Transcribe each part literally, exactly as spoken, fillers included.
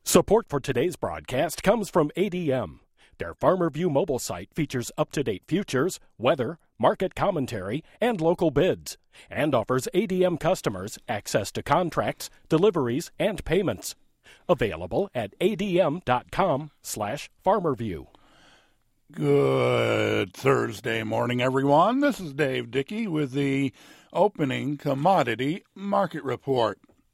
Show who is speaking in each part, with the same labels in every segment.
Speaker 1: Support for today's broadcast comes from A D M. Their FarmerView mobile site features up-to-date futures, weather, market commentary, and local bids, and offers A D M customers access to contracts, deliveries, and payments. Available at adm.com slash farmerview.
Speaker 2: Good Thursday morning, everyone. This is Dave Dickey with the opening commodity market report.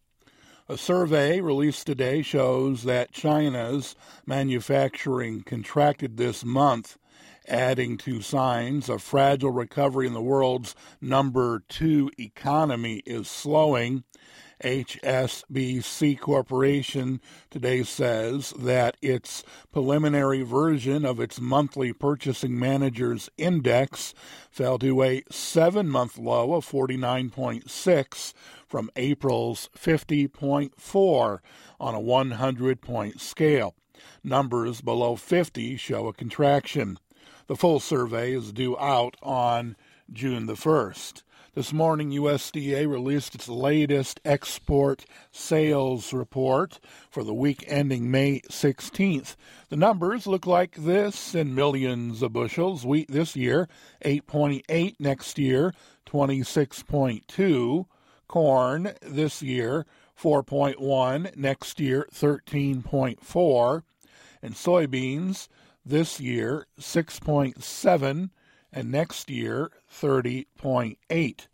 Speaker 2: A survey released today shows that China's manufacturing contracted this month, adding to signs of fragile recovery in the world's number two economy is slowing. H S B C Corporation today says that its preliminary version of its monthly Purchasing Managers Index fell to a seven-month low of forty-nine point six from April's fifty point four on a one hundred point scale. Numbers below fifty show a contraction. The full survey is due out on June the first. This morning, U S D A released its latest export sales report for the week ending May sixteenth. The numbers look like this in millions of bushels. Wheat this year, eight point eight. Next year, twenty-six point two. Corn this year, four point one. Next year, thirteen point four. And soybeans this year, six point seven. And next year, thirty point eight.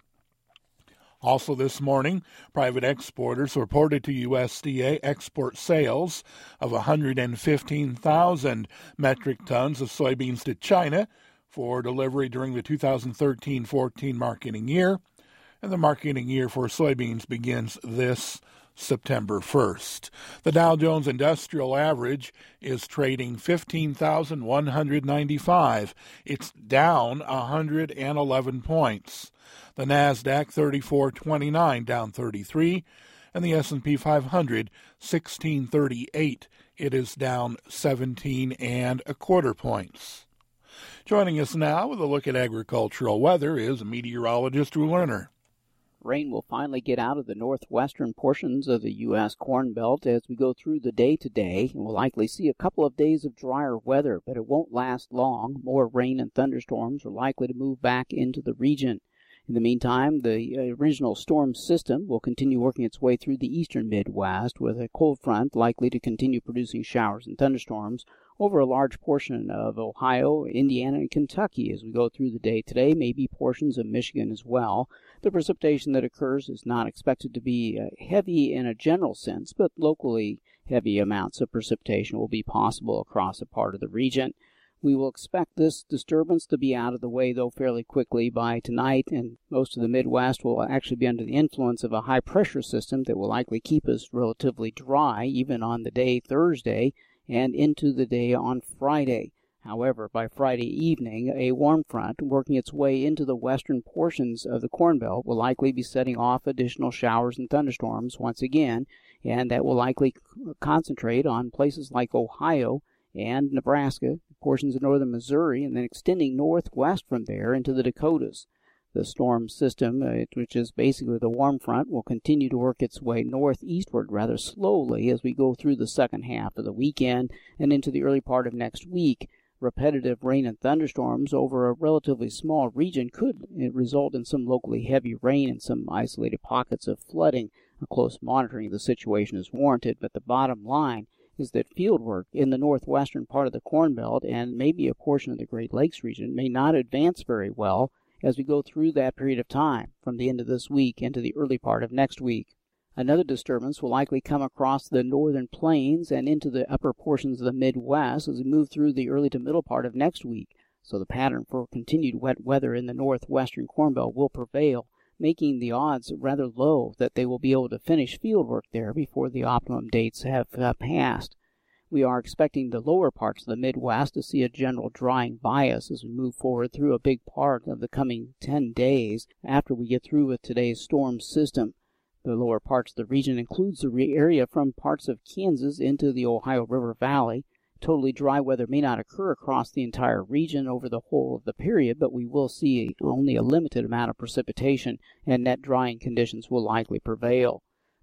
Speaker 2: Also this morning, private exporters reported to U S D A export sales of one hundred fifteen thousand metric tons of soybeans to China for delivery during the two thousand thirteen fourteen marketing year. And the marketing year for soybeans begins this September first. The Dow Jones Industrial Average is trading fifteen thousand one hundred ninety-five. It's down one hundred eleven points. The Nasdaq thirty-four twenty-nine, down thirty-three, and the S and P five hundred sixteen thirty-eight. It is down seventeen and a quarter points. Joining us now with a look at agricultural weather is meteorologist Drew Lerner.
Speaker 3: Rain will finally get out of the northwestern portions of the U S Corn Belt as we go through the day today. We'll likely see a couple of days of drier weather, but it won't last long. More rain and thunderstorms are likely to move back into the region. In the meantime, the original storm system will continue working its way through the eastern Midwest, with a cold front likely to continue producing showers and thunderstorms over a large portion of Ohio, Indiana, and Kentucky as we go through the day today, maybe portions of Michigan as well. The precipitation that occurs is not expected to be uh, heavy in a general sense, but locally heavy amounts of precipitation will be possible across a part of the region. We will expect this disturbance to be out of the way, though, fairly quickly by tonight, and most of the Midwest will actually be under the influence of a high-pressure system that will likely keep us relatively dry, even on the day Thursday and into the day on Friday. However, by Friday evening, a warm front working its way into the western portions of the Corn Belt will likely be setting off additional showers and thunderstorms once again, and that will likely concentrate on places like Ohio and Nebraska, portions of northern Missouri, and then extending northwest from there into the Dakotas. The storm system, uh, which is basically the warm front, will continue to work its way northeastward rather slowly as we go through the second half of the weekend and into the early part of next week. Repetitive rain and thunderstorms over a relatively small region could result in some locally heavy rain and some isolated pockets of flooding. A close monitoring of the situation is warranted, but the bottom line is that fieldwork in the northwestern part of the Corn Belt and maybe a portion of the Great Lakes region may not advance very well as we go through that period of time from the end of this week into the early part of next week. Another disturbance will likely come across the northern plains and into the upper portions of the Midwest as we move through the early to middle part of next week. So the pattern for continued wet weather in the northwestern Corn Belt will prevail, making the odds rather low that they will be able to finish fieldwork there before the optimum dates have uh, passed. We are expecting the lower parts of the Midwest to see a general drying bias as we move forward through a big part of the coming ten days after we get through with today's storm system. The lower parts of the region includes the area from parts of Kansas into the Ohio River Valley. Totally dry weather may not occur across the entire region over the whole of the period, but we will see only a limited amount of precipitation, and net drying conditions will likely prevail.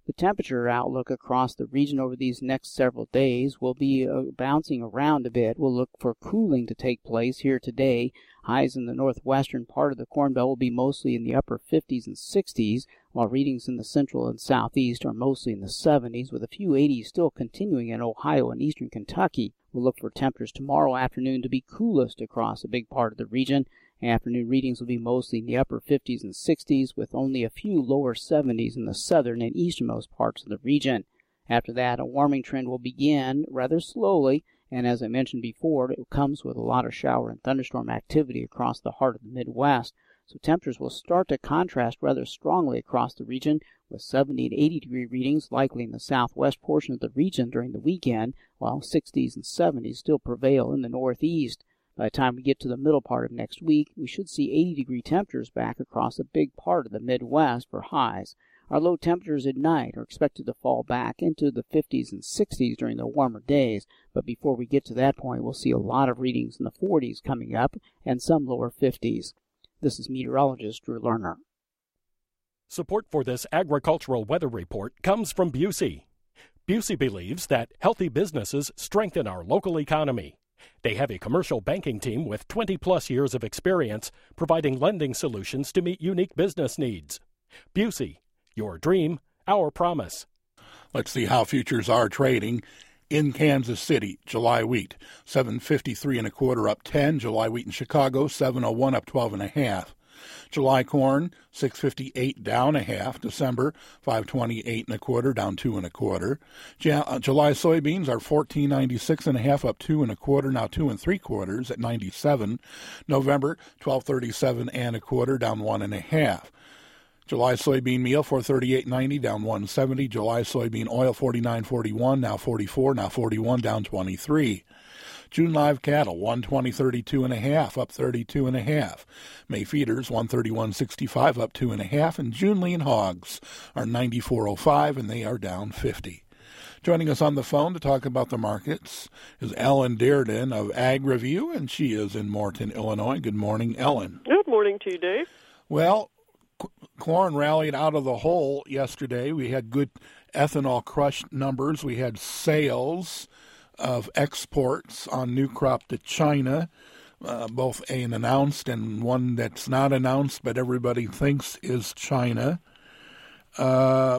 Speaker 3: The temperature outlook across the region over these next several days will be uh, bouncing around a bit. We'll look for cooling to take place here today. Highs in the northwestern part of the Corn Belt will be mostly in the upper fifties and sixties, while readings in the central and southeast are mostly in the seventies, with a few eighties still continuing in Ohio and eastern Kentucky. We'll look for temperatures tomorrow afternoon to be coolest across a big part of the region. Afternoon readings will be mostly in the upper fifties and sixties, with only a few lower seventies in the southern and easternmost parts of the region. After that, a warming trend will begin rather slowly, and as I mentioned before, it comes with a lot of shower and thunderstorm activity across the heart of the Midwest. So temperatures will start to contrast rather strongly across the region, with seventy and eighty degree readings likely in the southwest portion of the region during the weekend, while sixties and seventies still prevail in the northeast. By the time we get to the middle part of next week, we should see eighty degree temperatures back across a big part of the Midwest for highs. Our low temperatures at night are expected to fall back into the fifties and sixties during the warmer days, but before we get to that point, we'll see a lot of readings in the forties coming up and some lower fifties. This is meteorologist Drew Lerner.
Speaker 1: Support for this agricultural weather report comes from Busey. Busey believes that healthy businesses strengthen our local economy. They have a commercial banking team with twenty plus years of experience providing lending solutions to meet unique business needs. Busey, your dream, our promise.
Speaker 2: Let's see how futures are trading. In Kansas City, July wheat, seven fifty-three and a quarter up ten. July wheat in Chicago, seven oh one up twelve and a half. July corn, six fifty-eight down a half. December, five twenty-eight and a quarter, down two and a quarter. July soybeans are fourteen ninety-six and a half, up two and a quarter, now two and three quarters at ninety-seven. November, twelve thirty-seven and a quarter, down one and a half. July soybean meal, four thirty-eight ninety, down one seventy. July soybean oil, forty-nine forty-one, now forty-four, now forty-one, down twenty-three. June live cattle, one twenty thirty-two and a half, up thirty-two and a half. May feeders, one thirty-one sixty-five, up two and a half. And June lean hogs are ninety-four oh five, and they are down fifty. Joining us on the phone to talk about the markets is Ellen Dearden of Ag Review, and she is in Morton, Illinois. Good morning, Ellen.
Speaker 4: Good morning to you, Dave.
Speaker 2: Well, corn rallied out of the hole yesterday. We had good ethanol crush numbers. We had sales of exports on new crop to China, uh, both an announced and one that's not announced, but everybody thinks is China. Uh,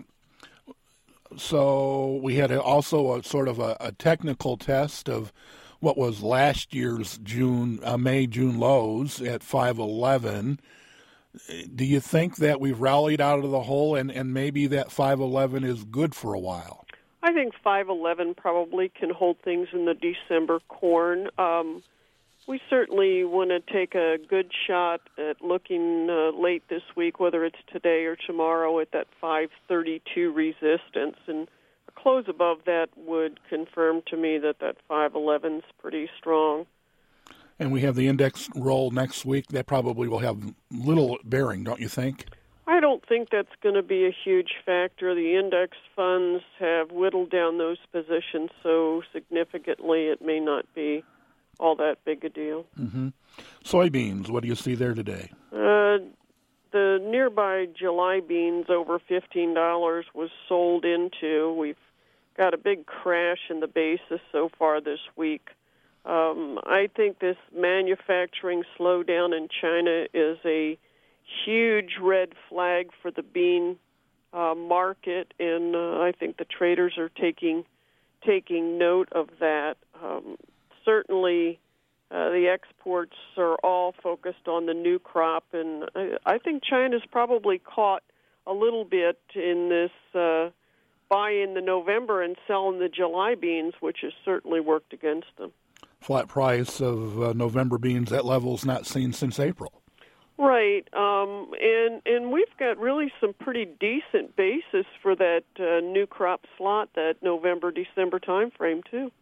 Speaker 2: so we had a, also a sort of a, a technical test of what was last year's June, uh, May, June lows at five eleven. Do you think that we've rallied out of the hole and, and maybe that five eleven is good for a while?
Speaker 4: I think five eleven probably can hold things in the December corn. Um, we certainly want to take a good shot at looking uh, late this week, whether it's today or tomorrow, at that five thirty-two resistance. And a close above that would confirm to me that that five eleven is pretty strong.
Speaker 2: And we have the index roll next week. That probably will have little bearing, don't you think?
Speaker 4: I don't think that's going to be a huge factor. The index funds have whittled down those positions so significantly it may not be all that big a deal.
Speaker 2: Mm-hmm. Soybeans, what do you see there today?
Speaker 4: Uh, the nearby July beans over fifteen dollars was sold into. We've got a big crash in the basis so far this week. Um, I think this manufacturing slowdown in China is a huge red flag for the bean uh, market, and uh, I think the traders are taking taking note of that. Um, certainly, uh, the exports are all focused on the new crop, and I, I think China's probably caught a little bit in this uh, buy in the November and sell in the July beans, which has certainly worked against them.
Speaker 2: Flat price of uh, November beans at levels not seen since April.
Speaker 4: Right, um, and and we've got really some pretty decent basis for that uh, new crop slot, that November, December time frame, too.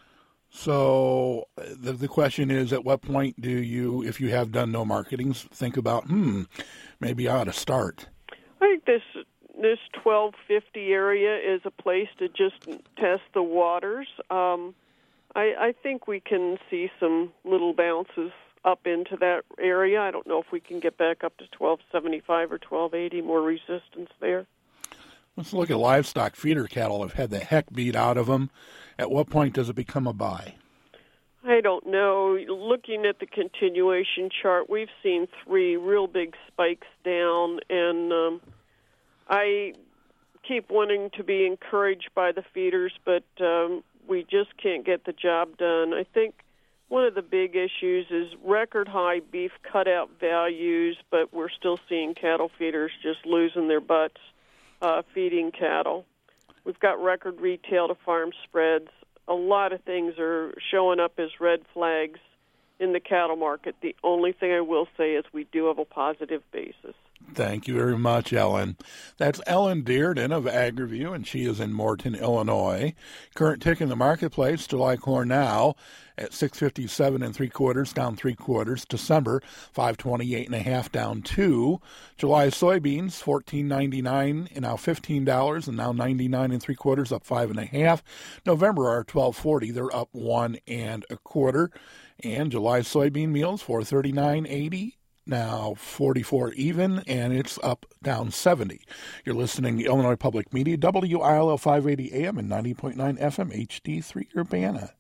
Speaker 2: So the, the question is, at what point do you, if you have done no marketing, think about, hmm, maybe I ought to start?
Speaker 4: I think this this twelve fifty area is a place to just test the waters. Um, I, I think we can see some little bounces up into that area. I don't know if we can get back up to twelve seventy-five or twelve eighty, more resistance there.
Speaker 2: Let's look at livestock. Feeder cattle have had the heck beat out of them. At what point does it become a buy?
Speaker 4: I don't know. Looking at the continuation chart, we've seen three real big spikes down, and um, I keep wanting to be encouraged by the feeders, but um, we just can't get the job done. I think one of the big issues is record high beef cutout values, but we're still seeing cattle feeders just losing their butts uh, feeding cattle. We've got record retail to farm spreads. A lot of things are showing up as red flags in the cattle market. The only thing I will say is we do have a positive basis.
Speaker 2: Thank you very much, Ellen. That's Ellen Dearden of AgriView, and she is in Morton, Illinois. Current tick in the marketplace, July corn now at six fifty-seven and three quarters, down three quarters. December, five twenty-eight and a half, down two. July soybeans, fourteen ninety-nine and now fifteen dollars, and now ninety-nine and three quarters, up five and a half. November are twelve forty, they're up one and a quarter. And July soybean meals, four thirty-nine eighty. Now forty-four even, and it's up down seventy. You're listening to Illinois Public Media, W I L L five eighty A M and ninety point nine F M, H D three Urbana.